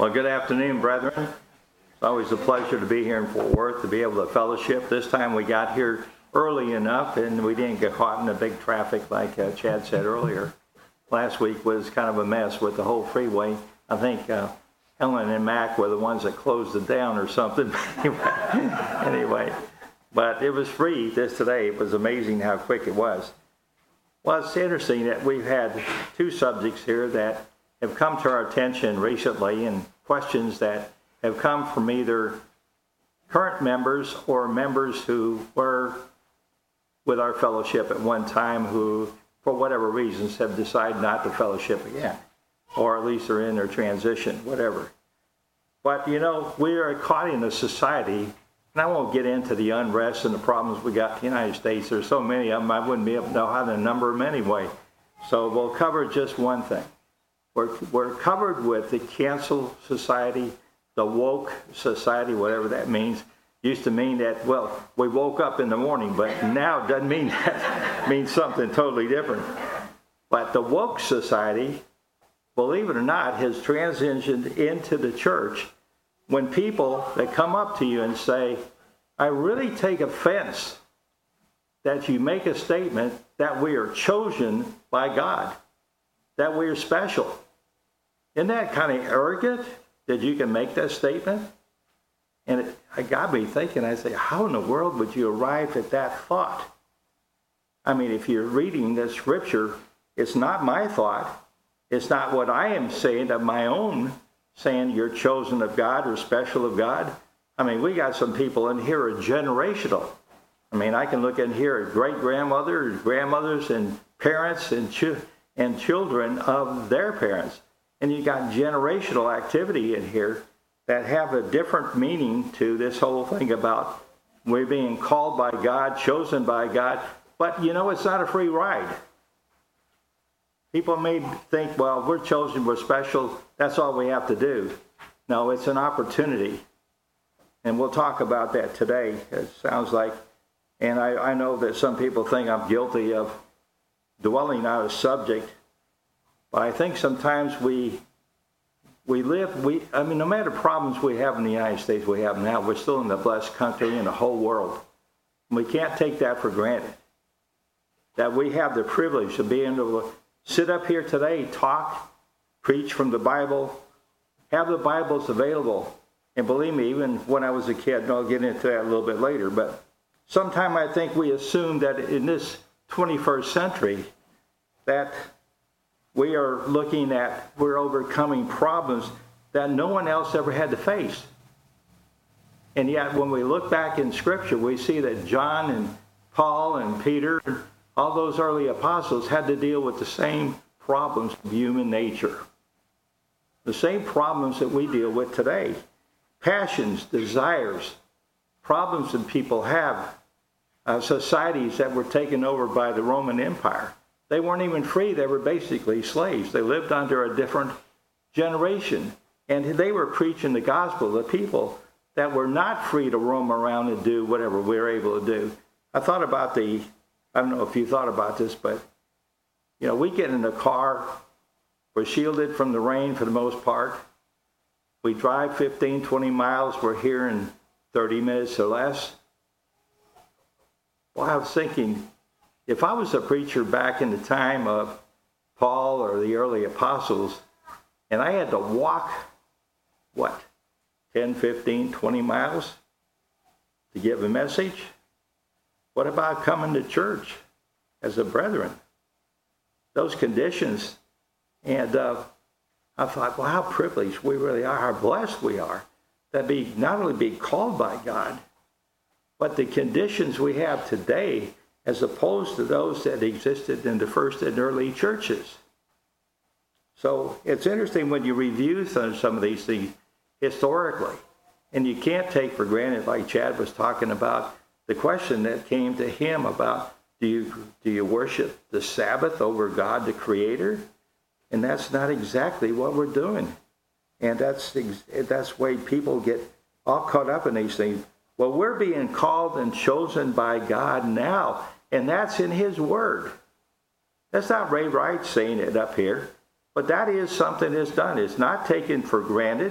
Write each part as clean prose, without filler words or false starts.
Well, good afternoon, brethren. It's always a pleasure to be here in Fort Worth, to be able to fellowship. This time we got here early enough and we didn't get caught in the big traffic like Chad said earlier. Last week was kind of a mess with the whole freeway. I think Helen and Mac were the ones that closed it down or something. Anyway, but it was free today. It was amazing how quick it was. Well, it's interesting that we've had two subjects here that have come to our attention recently, and questions that have come from either current members or members who were with our fellowship at one time who, for whatever reasons, have decided not to fellowship again, or at least are in their transition, whatever. But, you know, we are caught in a society, and I won't get into the unrest and the problems we got in the United States. There's so many of them, I wouldn't be able to know how to number them anyway. So we'll cover just one thing. We're covered with the cancel society, the woke society, whatever that means. Used to mean that, well, we woke up in the morning, but now it doesn't mean that. It means something totally different. But the woke society, believe it or not, has transitioned into the church when people that come up to you and say, I really take offense that you make a statement that we are chosen by God, that we are special. Isn't that kind of arrogant that you can make that statement? And it got me thinking, I say, how in the world would you arrive at that thought? I mean, if you're reading the scripture, it's not my thought. It's not what I am saying of my own, saying you're chosen of God or special of God. I mean, we got some people in here are generational. I mean, I can look in here at great-grandmothers, grandmothers, and parents and children of their parents. And you got generational activity in here that have a different meaning to this whole thing about we're being called by God, chosen by God. But, you know, it's not a free ride. People may think, well, we're chosen, we're special, that's all we have to do. No, it's an opportunity. And we'll talk about that today, it sounds like. And I know that some people think I'm guilty of dwelling on a subject. But I think sometimes we live, no matter problems we have in the United States, we have now, we're still in the blessed country in the whole world. And we can't take that for granted. That we have the privilege of being able to sit up here today, talk, preach from the Bible, have the Bibles available. And believe me, even when I was a kid, and I'll get into that a little bit later, but sometimes I think we assume that in this 21st century that we're overcoming problems that no one else ever had to face. And yet, when we look back in Scripture, we see that John and Paul and Peter, all those early apostles had to deal with the same problems of human nature. The same problems that we deal with today. Passions, desires, problems that people have, societies that were taken over by the Roman Empire. They weren't even free. They were basically slaves. They lived under a different generation. And they were preaching the gospel to people that were not free to roam around and do whatever we were able to do. I thought about I don't know if you thought about this, but, you know, we get in a car. We're shielded from the rain for the most part. We drive 15, 20 miles. We're here in 30 minutes or less. Well, I was thinking, if I was a preacher back in the time of Paul or the early apostles, and I had to walk, 10, 15, 20 miles to give a message? What about coming to church as a brethren? Those conditions. And I thought, well, how privileged we really are, how blessed we are, that not only be called by God, but the conditions we have today as opposed to those that existed in the first and early churches. So it's interesting when you review some of these things historically, and you can't take for granted, like Chad was talking about, the question that came to him about, do you worship the Sabbath over God the Creator? And that's not exactly what we're doing. And that's why people get all caught up in these things. Well, we're being called and chosen by God now, and that's in His Word. That's not Ray Wright saying it up here, but that is something that's done. It's not taken for granted.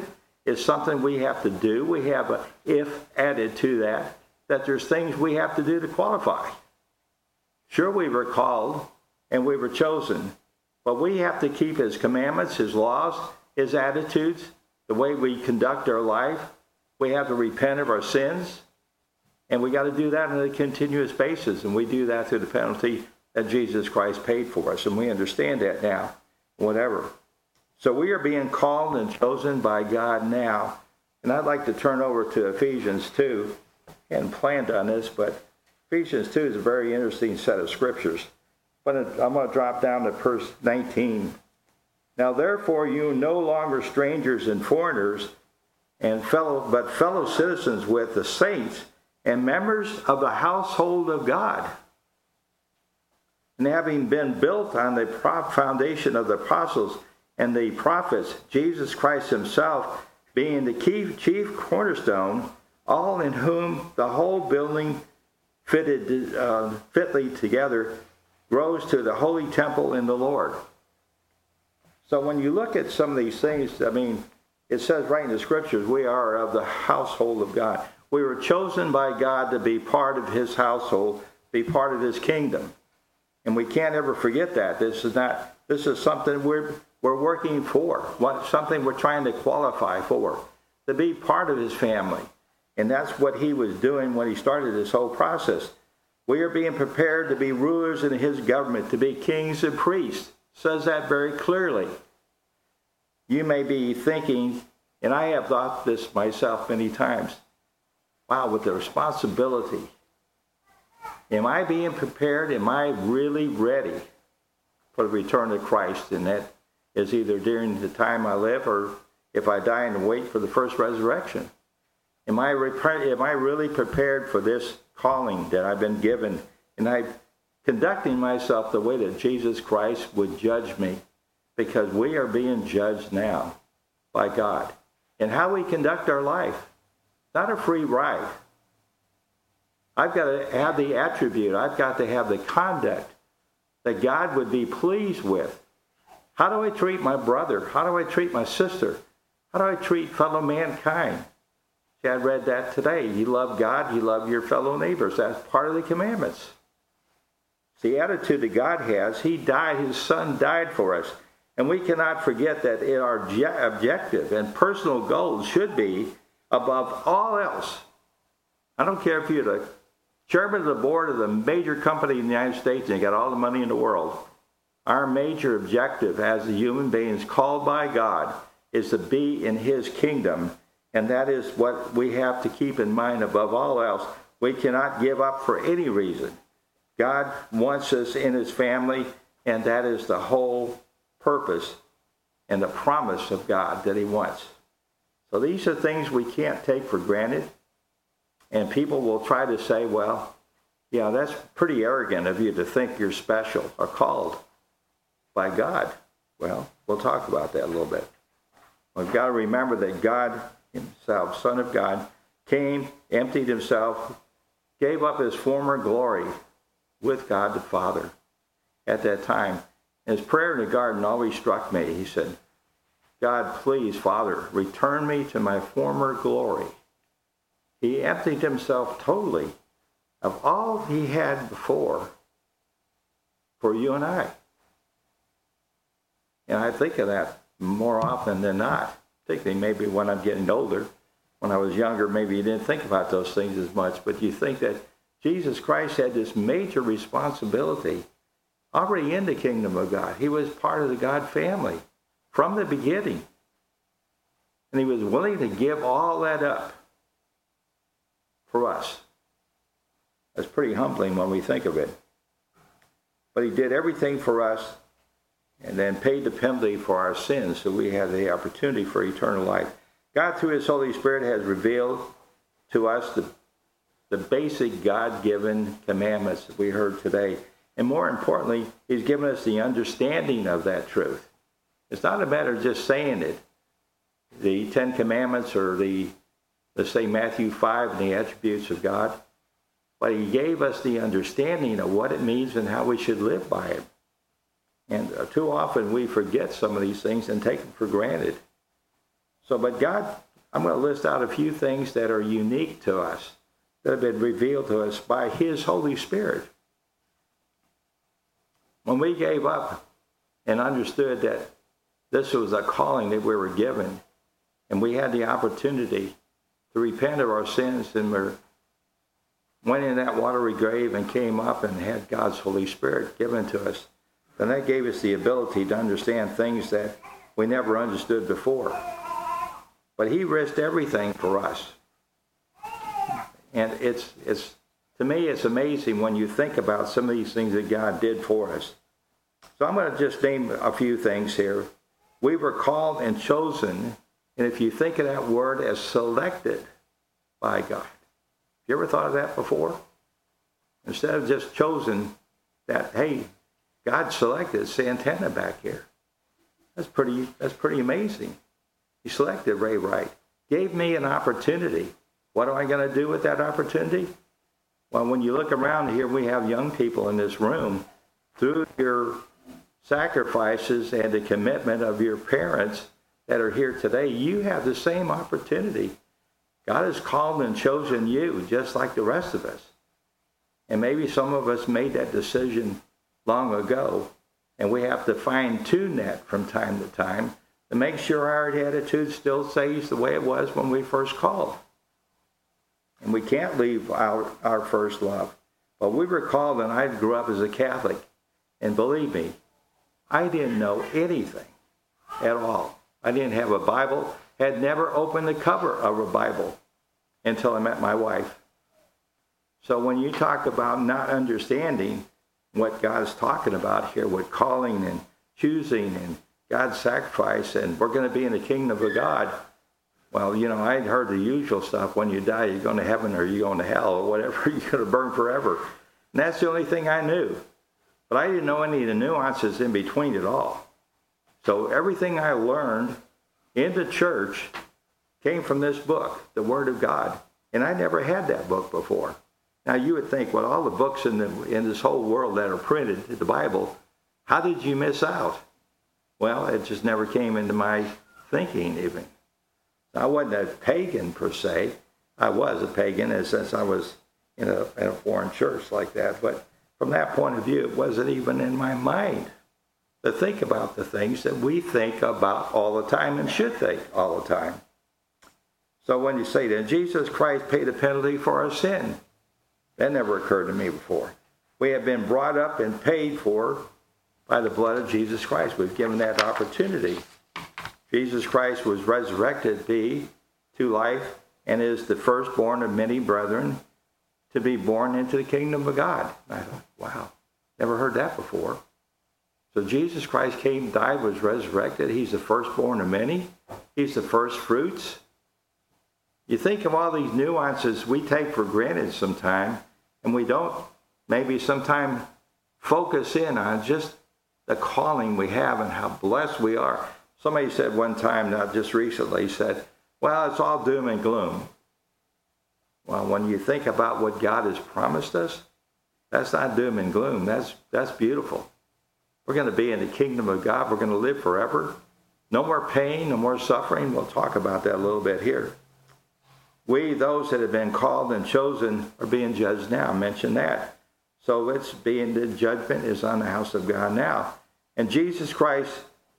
It's something we have to do. We have a if added to that there's things we have to do to qualify. Sure, we were called and we were chosen, but we have to keep his commandments, his laws, his attitudes, the way we conduct our life. We have to repent of our sins, and we got to do that on a continuous basis, and we do that through the penalty that Jesus Christ paid for us, and we understand that now, whatever. So we are being called and chosen by God now, and I'd like to turn over to Ephesians 2. I hadn't planned on this, but Ephesians 2 is a very interesting set of scriptures. But I'm going to drop down to verse 19. Now therefore you no longer strangers and foreigners, but fellow citizens with the saints and members of the household of God. And having been built on the foundation of the apostles and the prophets, Jesus Christ himself being the chief cornerstone, all in whom the whole building fitly together grows to the holy temple in the Lord. So when you look at some of these things, I mean, it says right in the scriptures, we are of the household of God. We were chosen by God to be part of his household, be part of his kingdom. And we can't ever forget that. This is something we're working for, something we're trying to qualify for, to be part of his family. And that's what he was doing when he started this whole process. We are being prepared to be rulers in his government, to be kings and priests. It says that very clearly. You may be thinking, and I have thought this myself many times, wow, with the responsibility, am I being prepared? Am I really ready for the return of Christ? And that is either during the time I live or if I die and wait for the first resurrection. Am I really prepared for this calling that I've been given? And I'm conducting myself the way that Jesus Christ would judge me, because we are being judged now by God. And how we conduct our life, not a free ride. I've got to have the attribute, I've got to have the conduct that God would be pleased with. How do I treat my brother? How do I treat my sister? How do I treat fellow mankind? Chad read that today. You love God, you love your fellow neighbors. That's part of the commandments. It's the attitude that God has. He died, his son died for us. And we cannot forget that our objective and personal goals should be above all else. I don't care if you're the chairman of the board of the major company in the United States and you got all the money in the world. Our major objective as human beings called by God is to be in his kingdom. And that is what we have to keep in mind above all else. We cannot give up for any reason. God wants us in his family, and that is the whole purpose and the promise of God that he wants. So these are things we can't take for granted. And people will try to say, well, yeah, that's pretty arrogant of you to think you're special or called by God. Well, we'll talk about that a little bit. We've got to remember that God himself, Son of God, came, emptied himself, gave up his former glory with God the Father at that time. His prayer in the garden always struck me. He said, God, please, Father, return me to my former glory. He emptied himself totally of all he had before for you and I. And I think of that more often than not. Particularly maybe when I'm getting older. When I was younger, maybe you didn't think about those things as much, but you think that Jesus Christ had this major responsibility already in the kingdom of God. He was part of the God family from the beginning. And he was willing to give all that up for us. That's pretty humbling when we think of it. But he did everything for us and then paid the penalty for our sins so we had the opportunity for eternal life. God, through his Holy Spirit, has revealed to us the basic God-given commandments that we heard today. And more importantly, he's given us the understanding of that truth. It's not a matter of just saying it. The Ten Commandments or let's say Matthew 5 and the attributes of God. But he gave us the understanding of what it means and how we should live by it. And too often we forget some of these things and take them for granted. So, but God I'm going to list out a few things that are unique to us, that have been revealed to us by his Holy Spirit. When we gave up and understood that this was a calling that we were given, and we had the opportunity to repent of our sins, and we went in that watery grave and came up and had God's Holy Spirit given to us, then that gave us the ability to understand things that we never understood before. But he risked everything for us. And it's to me, it's amazing when you think about some of these things that God did for us. So I'm going to just name a few things here. We were called and chosen, and if you think of that word as selected by God. You ever thought of that before? Instead of just chosen, that, hey, God selected Santana back here. That's pretty amazing. He selected Ray Wright. Gave me an opportunity. What am I going to do with that opportunity? Well, when you look around here, we have young people in this room. Through your sacrifices and the commitment of your parents that are here today, you have the same opportunity. God has called and chosen you just like the rest of us. And maybe some of us made that decision long ago, and we have to fine-tune that from time to time to make sure our attitude still stays the way it was when we first called. And we can't leave our first love. But we were called, and I grew up as a Catholic. And believe me, I didn't know anything at all. I didn't have a Bible, had never opened the cover of a Bible until I met my wife. So when you talk about not understanding what God's talking about here with calling and choosing and God's sacrifice, and we're going to be in the kingdom of God, well, you know, I'd heard the usual stuff. When you die, you're going to heaven or you're going to hell or whatever. You're going to burn forever. And that's the only thing I knew. But I didn't know any of the nuances in between it all. So everything I learned in the church came from this book, the Word of God. And I never had that book before. Now, you would think, well, all the books in this whole world that are printed, the Bible, how did you miss out? Well, it just never came into my thinking even. I wasn't a pagan per se. I was a pagan since I was in a foreign church like that. But from that point of view, it wasn't even in my mind to think about the things that we think about all the time and should think all the time. So when you say that Jesus Christ paid a penalty for our sin, that never occurred to me before. We have been brought up and paid for by the blood of Jesus Christ. We've given that opportunity. Jesus Christ was resurrected to life and is the firstborn of many brethren to be born into the kingdom of God. And I thought, wow, never heard that before. So Jesus Christ came, died, was resurrected. He's the firstborn of many. He's the first fruits. You think of all these nuances we take for granted sometimes, and we don't maybe sometimes focus in on just the calling we have and how blessed we are. Somebody said one time, not just recently, said, well, it's all doom and gloom. Well, when you think about what God has promised us, that's not doom and gloom. That's beautiful. We're going to be in the kingdom of God. We're going to live forever. No more pain, no more suffering. We'll talk about that a little bit here. We, those that have been called and chosen, are being judged now. I mentioned that. So the judgment is on the house of God now. And Jesus Christ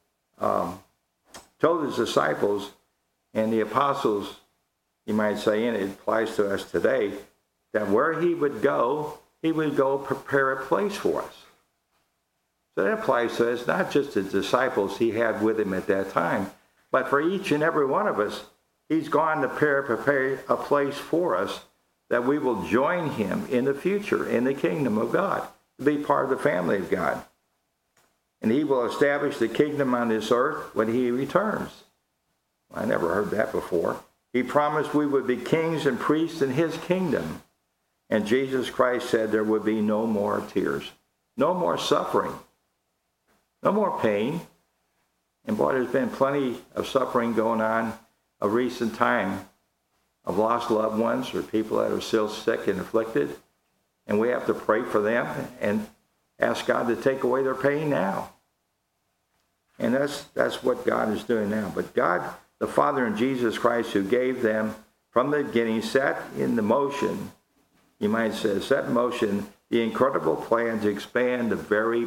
told his disciples and the apostles, you might say, and it applies to us today, that where he would go prepare a place for us. So that applies to us, not just the disciples he had with him at that time, but for each and every one of us. He's gone to prepare a place for us that we will join him in the future in the kingdom of God, to be part of the family of God. And he will establish the kingdom on this earth when he returns. I never heard that before. He promised we would be kings and priests in his kingdom. And Jesus Christ said there would be no more tears, no more suffering, no more pain. And boy, there's been plenty of suffering going on of recent time of lost loved ones or people that are still sick and afflicted. And we have to pray for them and ask God to take away their pain now. And that's what God is doing now. But God, the Father and Jesus Christ, who gave them from the beginning, set in the motion, you might say, set in motion the incredible plan to expand the very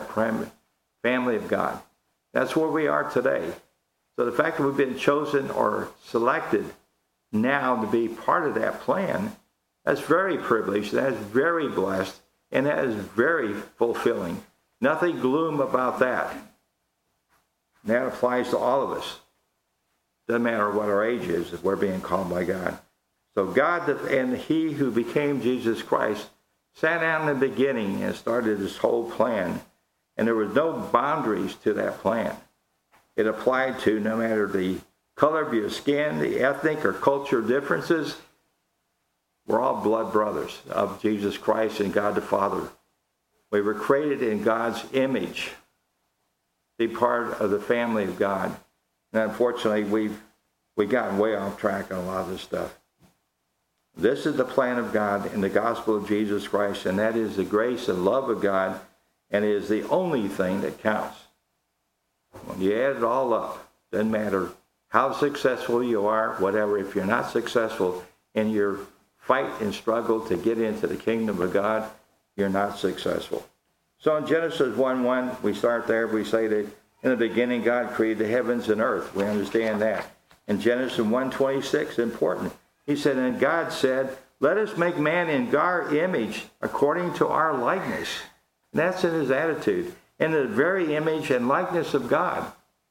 family of God. That's where we are today. So the fact that we've been chosen or selected now to be part of that plan, that's very privileged, that is very blessed, and that is very fulfilling. Nothing gloom about that. And that applies to all of us. Doesn't matter what our age is, if we're being called by God. So God and he who became Jesus Christ sat down in the beginning and started this whole plan. And there was no boundaries to that plan. It applied to no matter the color of your skin, the ethnic or cultural differences. We're all blood brothers of Jesus Christ and God the Father. We were created in God's image, be part of the family of God. And unfortunately, we've gotten way off track on a lot of this stuff. This is the plan of God in the gospel of Jesus Christ, and that is the grace and love of God, and it is the only thing that counts. When you add it all up, doesn't matter how successful you are, whatever, if you're not successful in your fight and struggle to get into the kingdom of God, you're not successful. So in Genesis 1:1, we start there. We say that in the beginning, God created the heavens and earth. We understand that. In Genesis 1:26, important. He said, and God said, let us make man in our image according to our likeness. And that's in his attitude. In the very image and likeness of God.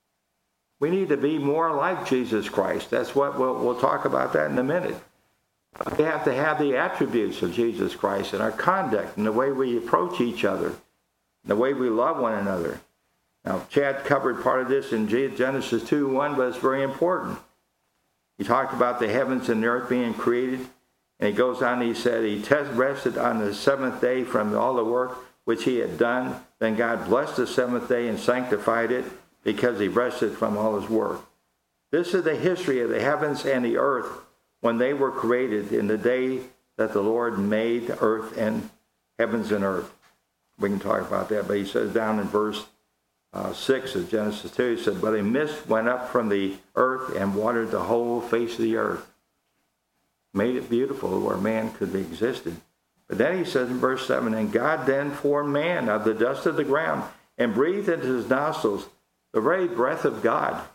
We need to be more like Jesus Christ. That's what we'll talk about that in a minute. We have to have the attributes of Jesus Christ in our conduct and the way we approach each other, the way we love one another. Now, Chad covered part of this in Genesis 2:1, but it's very important. He talked about the heavens and the earth being created, and he goes on, he said, he rested on the seventh day from all the work which he had done. Then God blessed the seventh day and sanctified it because he rested from all his work. This is the history of the heavens and the earth when they were created in the day that the Lord made earth and heavens and earth. We can talk about that, but he says down in verse 6 of Genesis 2, he said, but a mist went up from the earth and watered the whole face of the earth. Made it beautiful where man could be existed. But then he says in verse 7, and God then formed man of the dust of the ground and breathed into his nostrils the very breath of God.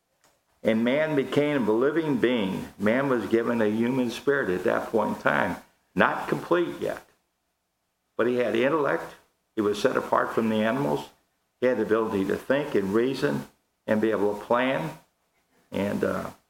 And man became a living being. Man was given a human spirit at that point in time. Not complete yet. But he had intellect. He was set apart from the animals. He had the ability to think and reason and be able to plan. And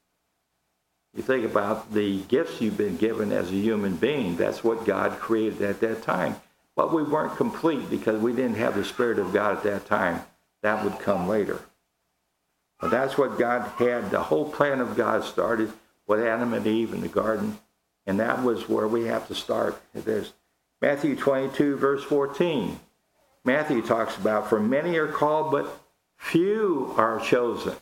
you think about the gifts you've been given as a human being. That's what God created at that time. But we weren't complete because we didn't have the Spirit of God at that time. That would come later. But that's what God had. The whole plan of God started with Adam and Eve in the garden. And that was where we have to start. There's Matthew 22, verse 14. Matthew talks about, for many are called, but few are chosen.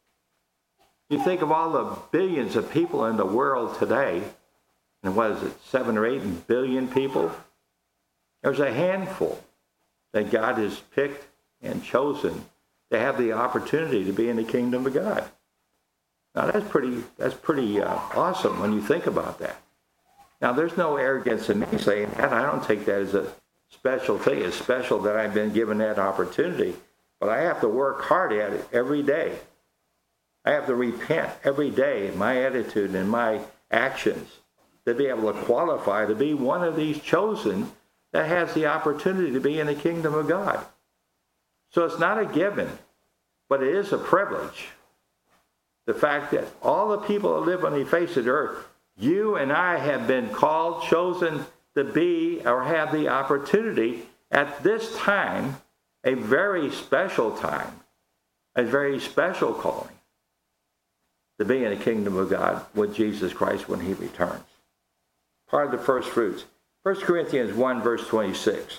You think of all the billions of people in the world today, and what is it, 7 or 8 billion people? There's a handful that God has picked and chosen to have the opportunity to be in the kingdom of God. Now that's pretty awesome when you think about that. Now there's no arrogance in me saying that. I don't take that as a special thing. It's special that I've been given that opportunity, but I have to work hard at it every day. I have to repent every day in my attitude and my actions to be able to qualify to be one of these chosen that has the opportunity to be in the kingdom of God. So it's not a given, but it is a privilege. The fact that all the people that live on the face of the earth, you and I have been called, chosen to be or have the opportunity at this time, a very special time, a very special calling to be in the kingdom of God with Jesus Christ when he returns. Part of the first fruits. 1 Corinthians 1, verse 26.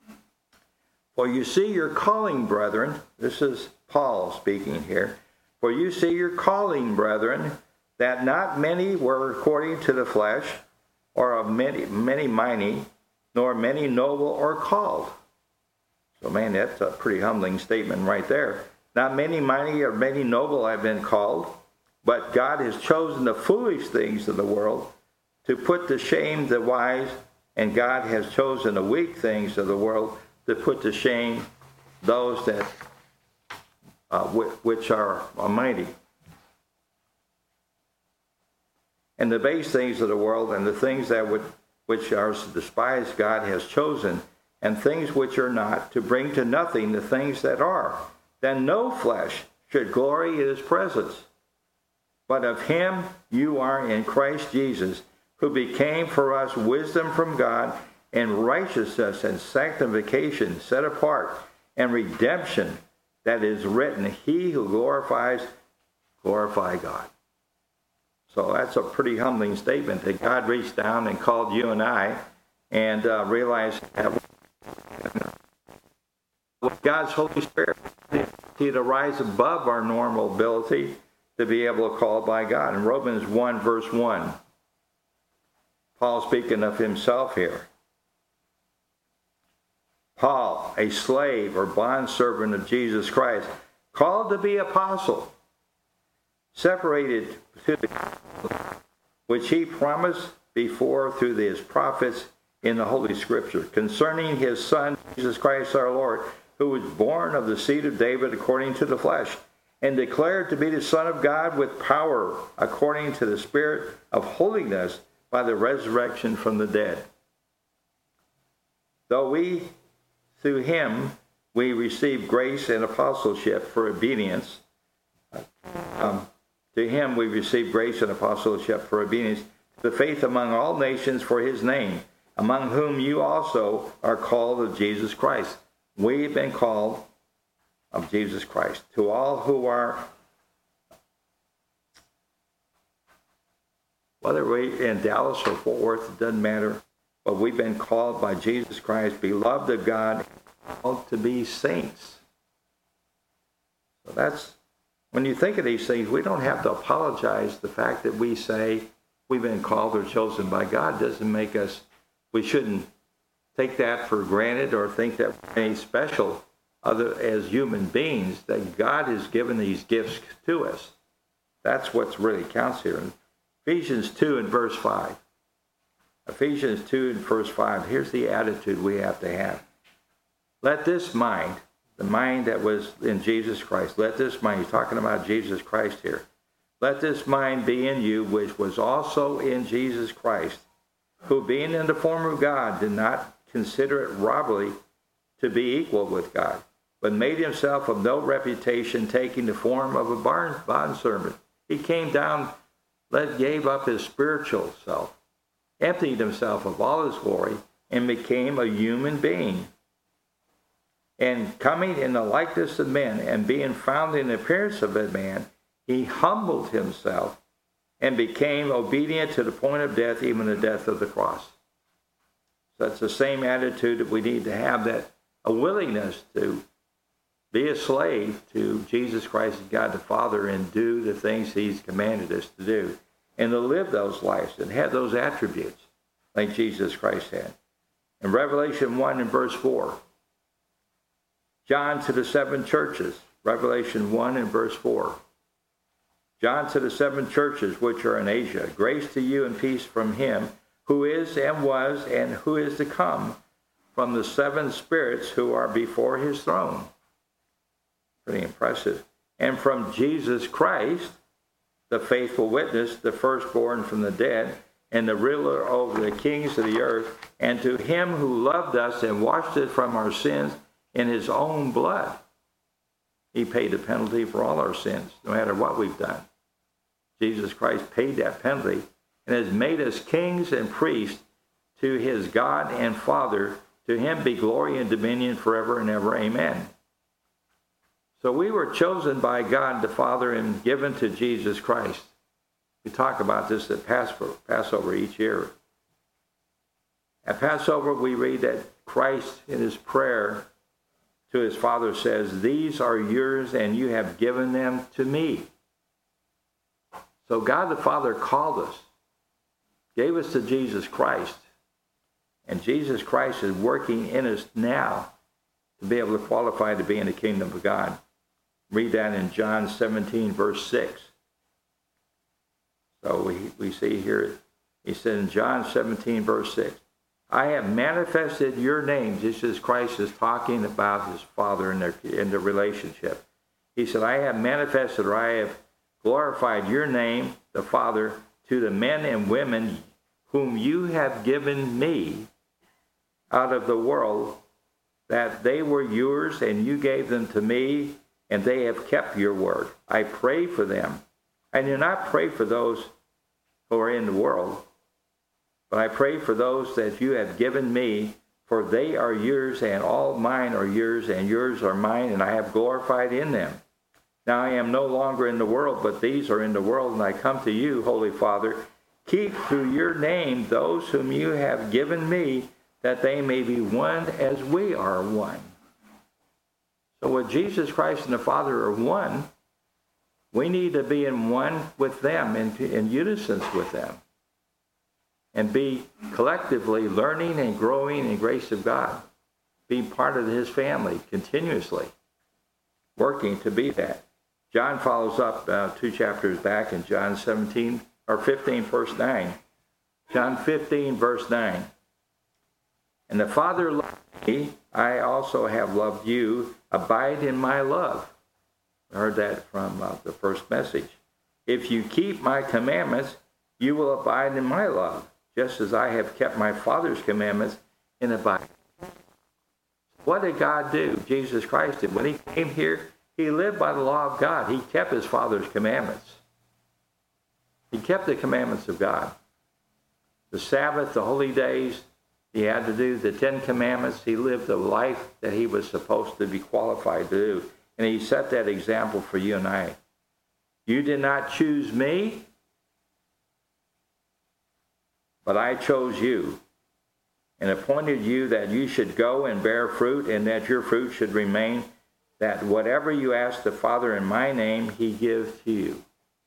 For you see your calling, brethren, this is Paul speaking here, for you see your calling, brethren, that not many were according to the flesh, or of many mighty, nor many noble or called. So man, that's a pretty humbling statement right there. Not many mighty or many noble have been called, But God has chosen the foolish things of the world to put to shame the wise, and God has chosen the weak things of the world to put to shame those that which are mighty. And the base things of the world and the things that which are despised God has chosen, and things which are not, to bring to nothing the things that are, that no flesh should glory in his presence. But of him you are in Christ Jesus, who became for us wisdom from God, and righteousness and sanctification set apart, and redemption, that is written, he who glorify God. So that's a pretty humbling statement that God reached down and called you and I, and realized that with God's Holy Spirit, he to rise above our normal ability to be able to call by God. In Romans 1, verse 1, Paul speaking of himself here. Paul, a slave or bondservant of Jesus Christ, called to be apostle, separated to the which he promised before through his prophets in the Holy Scripture, concerning his Son, Jesus Christ our Lord, who was born of the seed of David according to the flesh, and declared to be the Son of God with power according to the Spirit of holiness by the resurrection from the dead. Though through him, we receive grace and apostleship for obedience. To him we receive grace and apostleship for obedience to the faith among all nations for his name, among whom you also are called of Jesus Christ. We've been called of Jesus Christ. To all who are, whether we're in Dallas or Fort Worth, it doesn't matter, but we've been called by Jesus Christ, beloved of God, called to be saints. So that's, when you think of these things, we don't have to apologize. The fact that we say we've been called or chosen by God doesn't make us, we shouldn't take that for granted or think that we're any special other as human beings, that God has given these gifts to us. That's what really counts here. In Ephesians 2 and verse 5. Ephesians 2 and verse 5, here's the attitude we have to have. Let this mind, the mind that was in Jesus Christ, let this mind, he's talking about Jesus Christ here. Let this mind be in you, which was also in Jesus Christ, who being in the form of God did not consider it robbery to be equal with God, but made himself of no reputation, taking the form of a bondservant. He came down, gave up his spiritual self, emptied himself of all his glory, and became a human being. And coming in the likeness of men, and being found in the appearance of a man, he humbled himself and became obedient to the point of death, even the death of the cross. So that's the same attitude that we need to have, that a willingness to be a slave to Jesus Christ and God the Father and do the things he's commanded us to do, and to live those lives and have those attributes like Jesus Christ had. In Revelation 1 and verse 4, John to the seven churches, Revelation 1 and verse 4. John to the seven churches which are in Asia, grace to you and peace from him who is and was and who is to come, from the seven spirits who are before his throne. Pretty impressive. And from Jesus Christ, the faithful witness, the firstborn from the dead, and the ruler over the kings of the earth, and to him who loved us and washed us from our sins in his own blood. He paid the penalty for all our sins, no matter what we've done. Jesus Christ paid that penalty and has made us kings and priests to his God and Father. To him be glory and dominion forever and ever. Amen. So we were chosen by God the Father and given to Jesus Christ. We talk about this at Passover each year. At Passover, we read that Christ in his prayer to his Father says, "These are yours and you have given them to me." So God the Father called us, gave us to Jesus Christ, and Jesus Christ is working in us now to be able to qualify to be in the kingdom of God. Read that in John 17, verse 6. So we see here, he said in John 17, verse 6, I have manifested your name, just as Christ is talking about his Father in their relationship. He said, I have manifested, or I have glorified your name, the Father, to the men and women whom you have given me out of the world, that they were yours, and you gave them to me, and they have kept your word. I pray for them. I do not pray for those who are in the world, but I pray for those that you have given me, for they are yours, and all mine are yours, and yours are mine, and I have glorified in them. Now I am no longer in the world, but these are in the world, and I come to you, Holy Father. Keep through your name those whom you have given me, that they may be one as we are one. So with Jesus Christ and the Father are one, we need to be in one with them, in unison with them, and be collectively learning and growing in the grace of God, being part of his family continuously, working to be that. John follows up 2 chapters back in John 15, verse 9. John 15, verse 9. And the Father loved me, I also have loved you. Abide in my love. I heard that from the first message. If you keep my commandments, you will abide in my love, just as I have kept my Father's commandments and abide. What did God do? Jesus Christ did. When he came here, he lived by the law of God. He kept his Father's commandments. He kept the commandments of God. The Sabbath, the holy days, he had to do the 10 commandments. He lived the life that he was supposed to be qualified to do. And he set that example for you and I. You did not choose me, but I chose you and appointed you that you should go and bear fruit, and that your fruit should remain, that whatever you ask the Father in my name, he gives to you.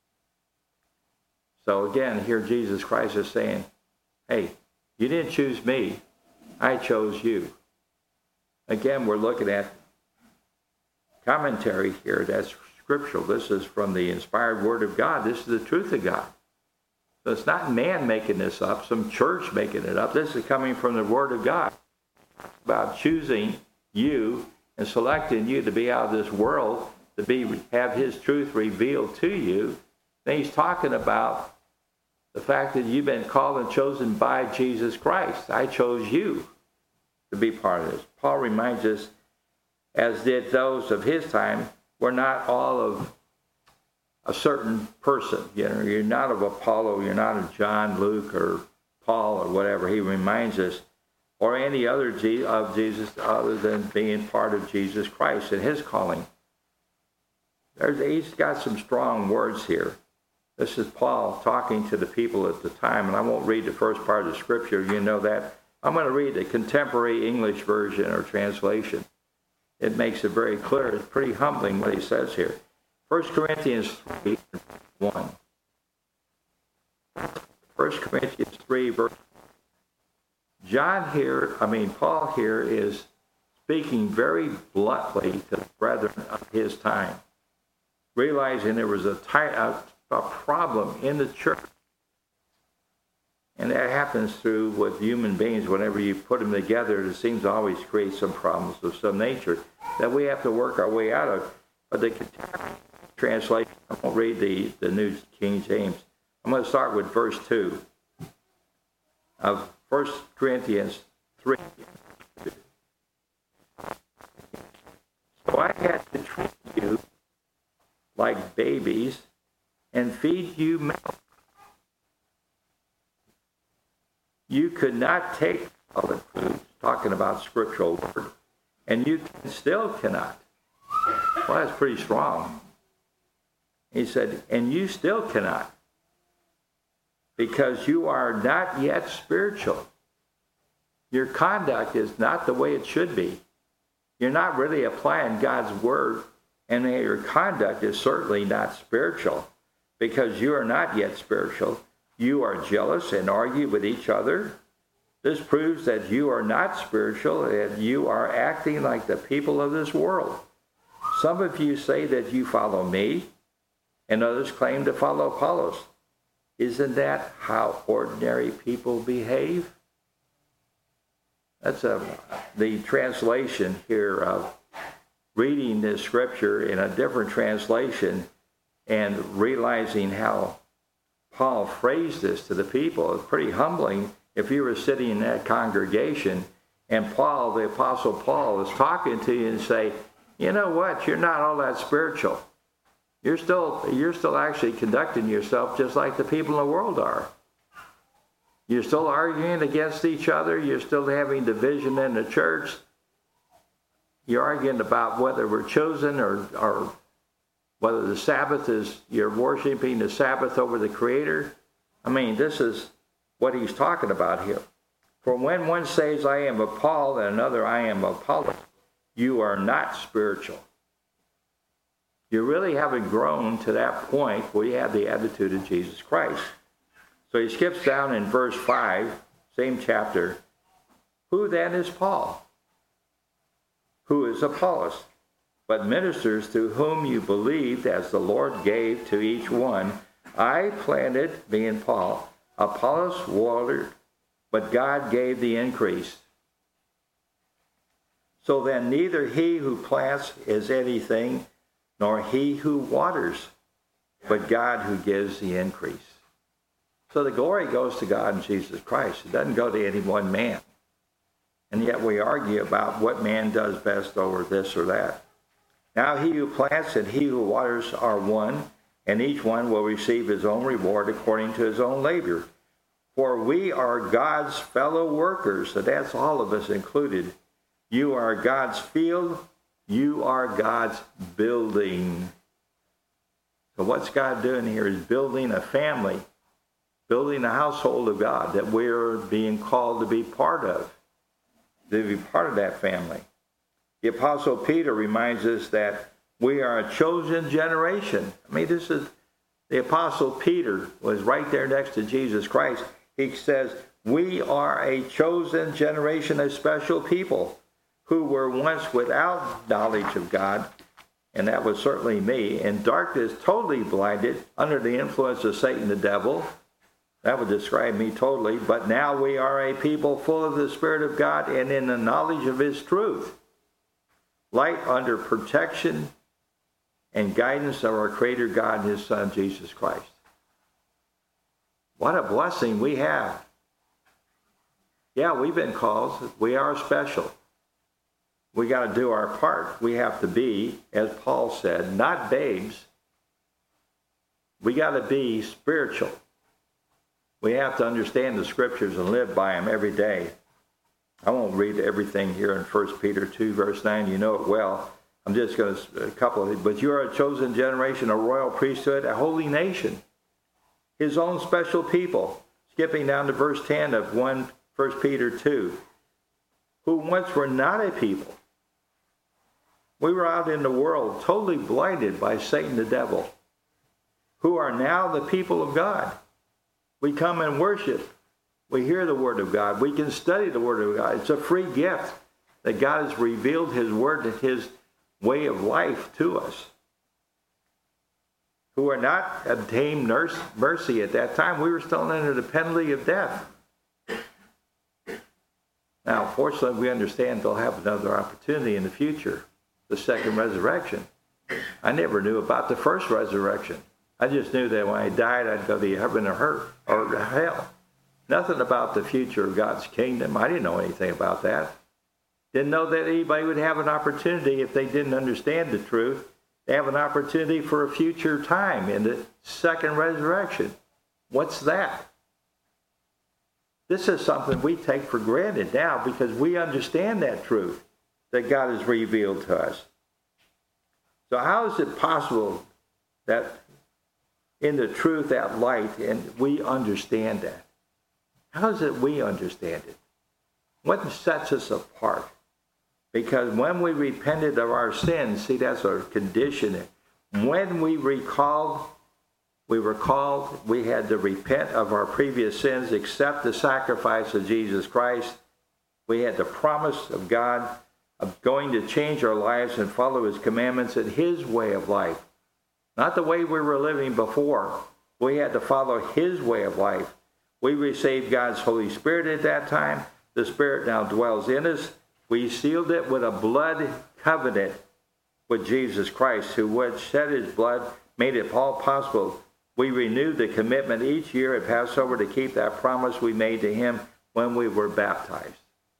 So again, here Jesus Christ is saying, hey, you didn't choose me. I chose you. Again, we're looking at commentary here that's scriptural. This is from the inspired word of God. This is the truth of God. So it's not man making this up, some church making it up. This is coming from the word of God about choosing you and selecting you to be out of this world, to have his truth revealed to you. Then he's talking about the fact that you've been called and chosen by Jesus Christ. I chose you to be part of this. Paul reminds us, as did those of his time, we're not all of a certain person. You know, you're not of Apollo, you're not of John, Luke, or Paul, or whatever. He reminds us, or any other of Jesus other than being part of Jesus Christ and his calling. He's got some strong words here. This is Paul talking to the people at the time, and I won't read the first part of the scripture. You know that. I'm going to read the contemporary English version or translation. It makes it very clear. It's pretty humbling what he says here. 1 Corinthians 3, 1. 1 Corinthians 3, verse 1. Paul here is speaking very bluntly to the brethren of his time, realizing there was a problem in the church. And that happens with human beings. Whenever you put them together, it seems to always create some problems of some nature that we have to work our way out of. But the translation, I won't read the New King James. I'm going to start with verse 2 of 1 Corinthians 3. So I had to treat you like babies and feed you milk. You could not take solid food, talking about scriptural word, and you still cannot. Well, that's pretty strong. He said, and you still cannot, because you are not yet spiritual. Your conduct is not the way it should be. You're not really applying God's word, and your conduct is certainly not spiritual, because you are not yet spiritual. You are jealous and argue with each other. This proves that you are not spiritual and you are acting like the people of this world. Some of you say that you follow me, and others claim to follow Apollos. Isn't that how ordinary people behave? That's the translation here of reading this scripture in a different translation and realizing how Paul phrased this to the people. It's pretty humbling if you were sitting in that congregation and Paul, the Apostle Paul, is talking to you and say, you know what, you're not all that spiritual. You're still actually conducting yourself just like the people in the world are. You're still arguing against each other. You're still having division in the church. You're arguing about whether we're chosen or whether the Sabbath is, you're worshiping the Sabbath over the Creator. I mean, this is what he's talking about here. For when one says, I am of Paul, and another, I am of Apollos, you are not spiritual. You really haven't grown to that point where you have the attitude of Jesus Christ. So he skips down in verse 5, same chapter. Who then is Paul? Who is Apollos? But ministers through whom you believed as the Lord gave to each one. I planted, being Paul, Apollos watered, but God gave the increase. So then neither he who plants is anything, nor he who waters, but God who gives the increase. So the glory goes to God and Jesus Christ. It doesn't go to any one man. And yet we argue about what man does best over this or that. Now he who plants and he who waters are one, and each one will receive his own reward according to his own labor. For we are God's fellow workers, so that's all of us included. You are God's field. You are God's building. So what's God doing here is building a family, building a household of God that we're being called to be part of, to be part of that family. The Apostle Peter reminds us that we are a chosen generation. I mean, this is, the Apostle Peter was right there next to Jesus Christ. He says, we are a chosen generation, a special people who were once without knowledge of God, and that was certainly me, in darkness, totally blinded, under the influence of Satan the devil. That would describe me totally. But now we are a people full of the Spirit of God and in the knowledge of his truth. Light under protection and guidance of our Creator God and his Son, Jesus Christ. What a blessing we have. Yeah, we've been called. We are special. We got to do our part. We have to be, as Paul said, not babes. We got to be spiritual. We have to understand the scriptures and live by them every day. I won't read everything here in 1 Peter 2, verse 9. You know it well. I'm just going to, a couple of it. But you are a chosen generation, a royal priesthood, a holy nation, his own special people. Skipping down to verse 10 of 1 Peter 2. Who once were not a people. We were out in the world totally blinded by Satan the devil. Who are now the people of God. We come and worship. We hear the word of God. We can study the word of God. It's a free gift that God has revealed his word and his way of life to us. Who are not obtained mercy at that time. We were still under the penalty of death. Now, fortunately, we understand they'll have another opportunity in the future, the second resurrection. I never knew about the first resurrection. I just knew that when I died, I'd go to heaven or hell. Nothing about the future of God's kingdom. I didn't know anything about that. Didn't know that anybody would have an opportunity, if they didn't understand the truth, to have an opportunity for a future time in the second resurrection. What's that? This is something we take for granted now because we understand that truth that God has revealed to us. So how is it possible that in the truth, that light, and we understand that? How is it we understand it? What sets us apart? Because when we repented of our sins, see, that's our condition. When we were called, we had to repent of our previous sins, accept the sacrifice of Jesus Christ. We had the promise of God of going to change our lives and follow his commandments and his way of life. Not the way we were living before, We had to follow his way of life. We received God's Holy Spirit at that time. The Spirit now dwells in us. We sealed it with a blood covenant with Jesus Christ, who would shed his blood, made it all possible. We renewed the commitment each year at Passover to keep that promise we made to him when we were baptized.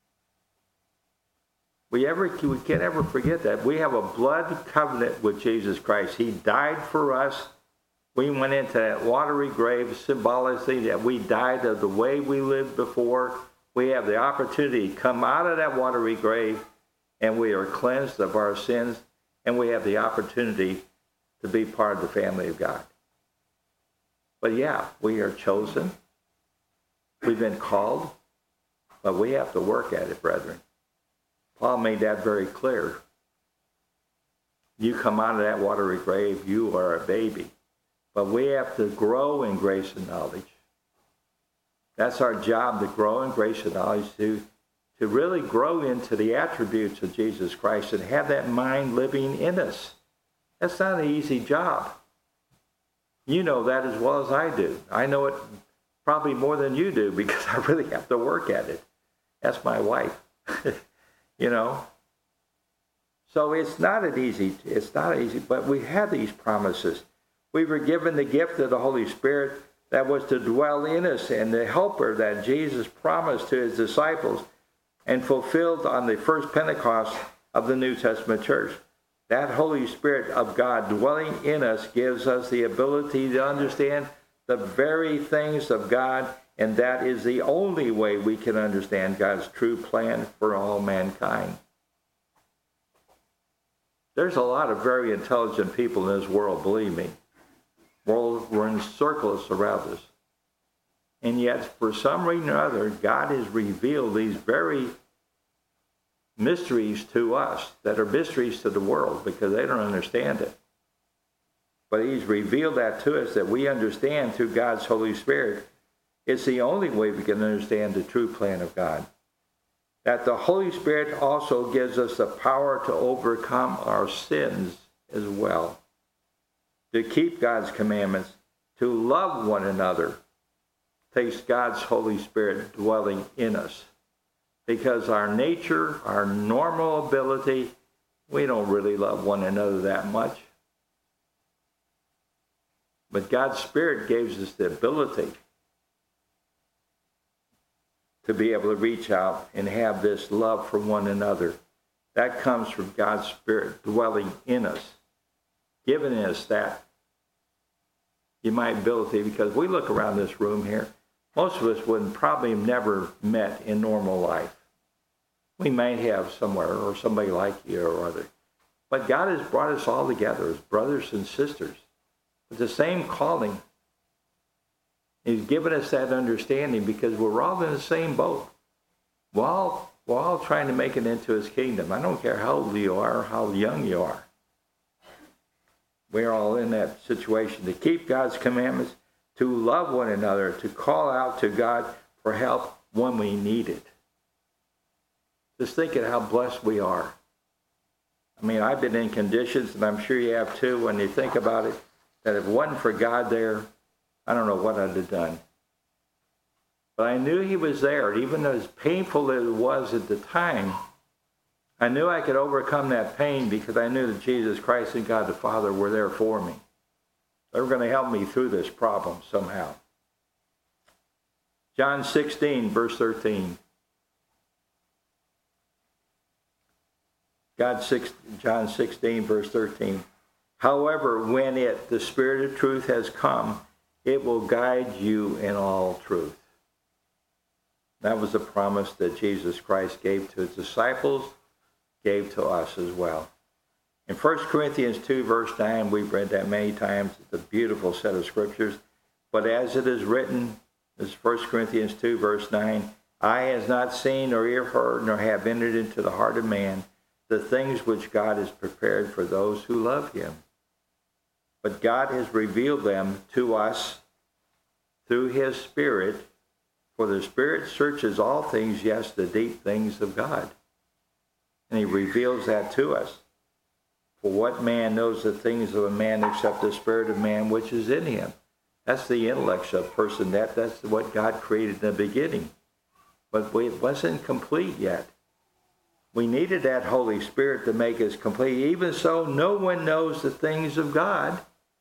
We can't ever forget that. We have a blood covenant with Jesus Christ. He died for us. We went into that watery grave symbolically that we died of the way we lived before. We have the opportunity to come out of that watery grave, and we are cleansed of our sins, and we have the opportunity to be part of the family of God. But yeah, we are chosen. We've been called, but we have to work at it, brethren. Paul made that very clear. You come out of that watery grave, you are a baby. But we have to grow in grace and knowledge. That's our job, to grow in grace and knowledge, to really grow into the attributes of Jesus Christ and have that mind living in us. That's not an easy job. You know that as well as I do. I know it probably more than you do because I really have to work at it. That's my wife. You know? So it's not easy, but we have these promises. We were given the gift of the Holy Spirit that was to dwell in us, and the helper that Jesus promised to his disciples and fulfilled on the first Pentecost of the New Testament church. That Holy Spirit of God dwelling in us gives us the ability to understand the very things of God, and that is the only way we can understand God's true plan for all mankind. There's a lot of very intelligent people in this world, believe me. We're in circles around us. And yet, for some reason or other, God has revealed these very mysteries to us that are mysteries to the world because they don't understand it. But he's revealed that to us that we understand through God's Holy Spirit. It's the only way we can understand the true plan of God. That the Holy Spirit also gives us the power to overcome our sins as well. To keep God's commandments, to love one another, takes God's Holy Spirit dwelling in us. Because our nature, our normal ability, we don't really love one another that much. But God's Spirit gives us the ability to be able to reach out and have this love for one another. That comes from God's Spirit dwelling in us, giving us that ability, because we look around this room here, most of us would probably have never met in normal life. We might have somewhere, or somebody like you or other. But God has brought us all together as brothers and sisters with the same calling. He's given us that understanding because we're all in the same boat. We're all trying to make it into his kingdom. I don't care how old you are or how young you are. We're all in that situation to keep God's commandments, to love one another, to call out to God for help when we need it. Just think of how blessed we are. I mean, I've been in conditions, and I'm sure you have too, when you think about it, that if it wasn't for God there, I don't know what I'd have done. But I knew he was there. Even as painful as it was at the time, I knew I could overcome that pain because I knew that Jesus Christ and God the Father were there for me. They were going to help me through this problem somehow. John 16, verse 13. John 16, verse 13. However, when the Spirit of truth has come, it will guide you in all truth. That was a promise that Jesus Christ gave to his disciples, gave to us as well. In 1 Corinthians 2, verse 9, we've read that many times. It's a beautiful set of scriptures. But as it is written, this is 1 Corinthians 2, verse 9, eye has not seen nor ear heard nor have entered into the heart of man the things which God has prepared for those who love him. But God has revealed them to us through his Spirit, for the Spirit searches all things, yes, the deep things of God. And he reveals that to us. For what man knows the things of a man except the spirit of man which is in him? That's the intellectual person. That's what God created in the beginning. But it wasn't complete yet. We needed that Holy Spirit to make us complete. Even so, no one knows the things of God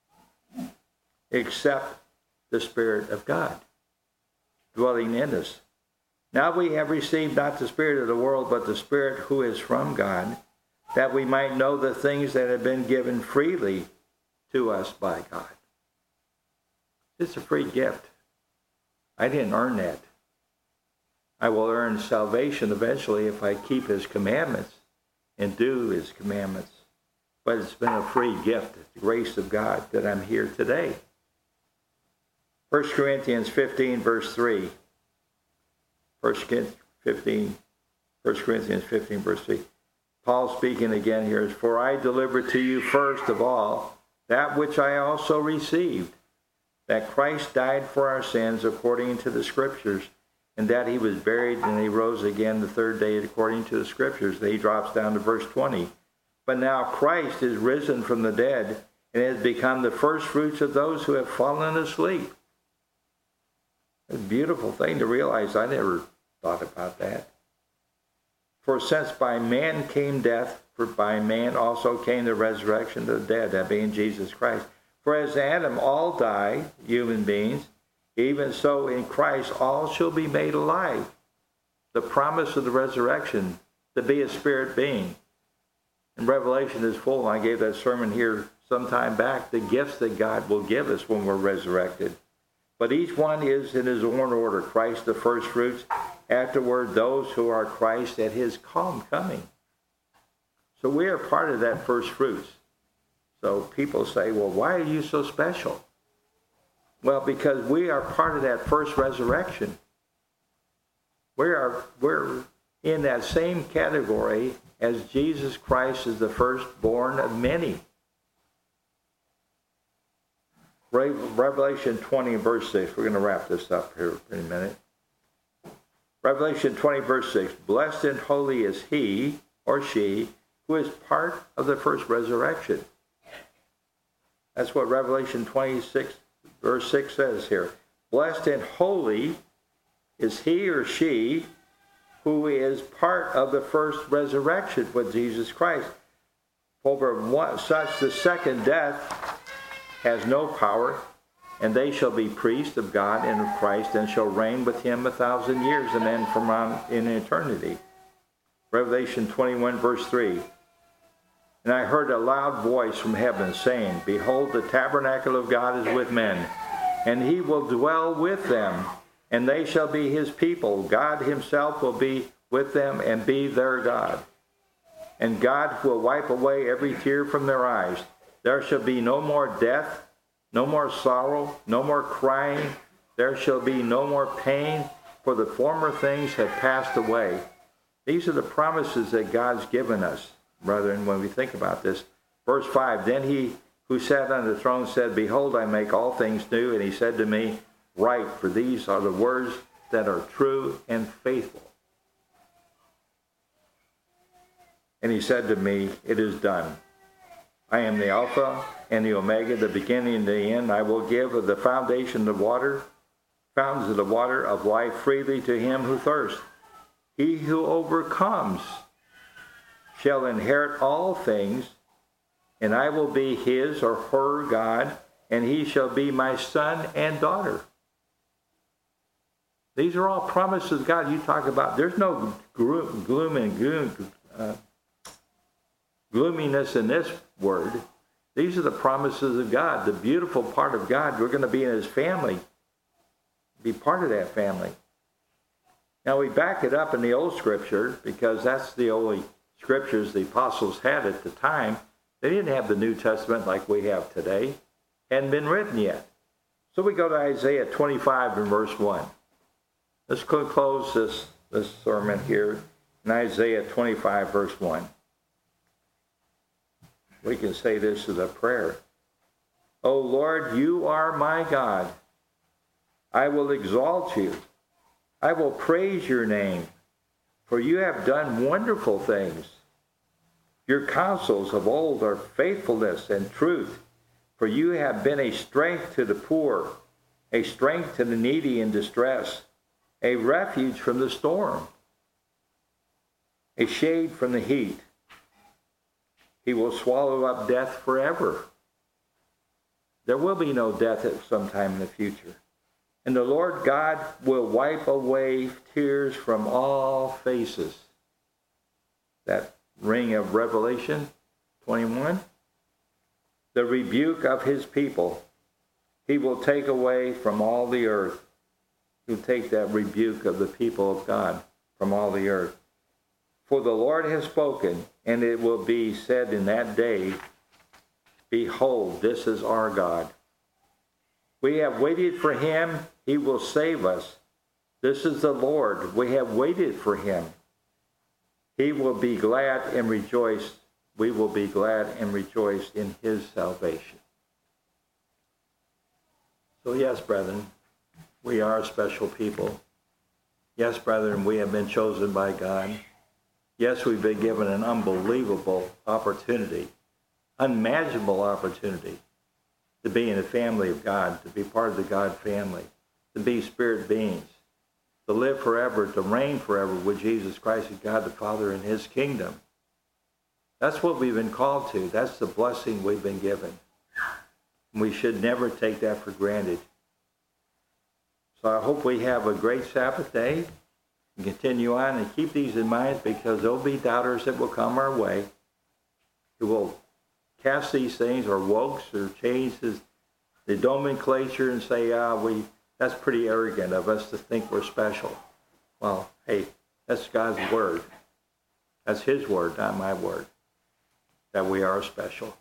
except the Spirit of God dwelling in us. Now we have received not the spirit of the world, but the Spirit who is from God, that we might know the things that have been given freely to us by God. It's a free gift. I didn't earn that. I will earn salvation eventually if I keep his commandments and do his commandments. But it's been a free gift, the grace of God, that I'm here today. 1 Corinthians 15, verse 3. 1 Corinthians 15, verse 3. Paul speaking again here is, for I delivered to you first of all that which I also received, that Christ died for our sins according to the Scriptures, and that he was buried and he rose again the third day according to the Scriptures. Then he drops down to verse 20. But now Christ is risen from the dead and has become the first fruits of those who have fallen asleep. It's a beautiful thing to realize. I never thought about that. For since by man came death, for by man also came the resurrection of the dead, that being Jesus Christ. For as Adam all die, human beings, even so in Christ all shall be made alive. The promise of the resurrection, to be a spirit being. And Revelation is full. I gave that sermon here some time back, the gifts that God will give us when we're resurrected. But each one is in his own order. Christ the first fruits, afterward those who are Christ at his coming. So we are part of that first fruits. So people say, well, why are you so special? Well, because we are part of that first resurrection. We're in that same category as Jesus Christ is the firstborn of many. Revelation 20, verse 6. We're going to wrap this up here in a minute. Revelation 20, verse 6. Blessed and holy is he or she who is part of the first resurrection. That's what Revelation 26, verse 6 says here. Blessed and holy is he or she who is part of the first resurrection with Jesus Christ. Over such the second death has no power, and they shall be priests of God and of Christ, and shall reign with him 1,000 years, and then from on in eternity. Revelation 21, verse 3. And I heard a loud voice from heaven saying, behold, the tabernacle of God is with men, and he will dwell with them, and they shall be his people. God himself will be with them and be their God. And God will wipe away every tear from their eyes. There shall be no more death, no more sorrow, no more crying. There shall be no more pain, for the former things have passed away. These are the promises that God's given us, brethren, when we think about this. Verse 5, then he who sat on the throne said, behold, I make all things new. And he said to me, write, for these are the words that are true and faithful. And he said to me, it is done. I am the Alpha and the Omega, the beginning and the end. I will give of the fountains of the water of life freely to him who thirsts. He who overcomes shall inherit all things, and I will be his or her God, and he shall be my son and daughter. These are all promises of God. You talk about, there's no gloominess in this word. These are the promises of God, the beautiful part of God. We're going to be in his family, be part of that family. Now we back it up in the old scripture because that's the only scriptures the apostles had at the time. They didn't have the New Testament like we have today. Hadn't been written yet. So we go to Isaiah 25 and verse 1. Let's close this sermon here in Isaiah 25 verse 1. We can say this as a prayer. O Lord, you are my God. I will exalt you. I will praise your name, for you have done wonderful things. Your counsels of old are faithfulness and truth, for you have been a strength to the poor a strength to the needy in distress, a refuge from the storm, a shade from the heat. He will swallow up death forever. There will be no death at some time in the future. And the Lord God will wipe away tears from all faces. That ring of Revelation 21. The rebuke of his people. He will take away from all the earth. He'll take that rebuke of the people of God from all the earth. For the Lord has spoken, and it will be said in that day, behold, this is our God. We have waited for him. He will save us. This is the Lord. We have waited for him. He will be glad and rejoice. We will be glad and rejoice in his salvation. So yes, brethren, we are a special people. Yes, brethren, we have been chosen by God. Yes, we've been given an unbelievable opportunity, unimaginable opportunity to be in the family of God, to be part of the God family, to be spirit beings, to live forever, to reign forever with Jesus Christ and God the Father in his kingdom. That's what we've been called to. That's the blessing we've been given. We should never take that for granted. So I hope we have a great Sabbath day and continue on and keep these in mind, because there'll be doubters that will come our way who will cast these things or wokes or change the nomenclature and say, that's pretty arrogant of us to think we're special. Well, hey, that's God's word. That's his word, not my word, that we are special.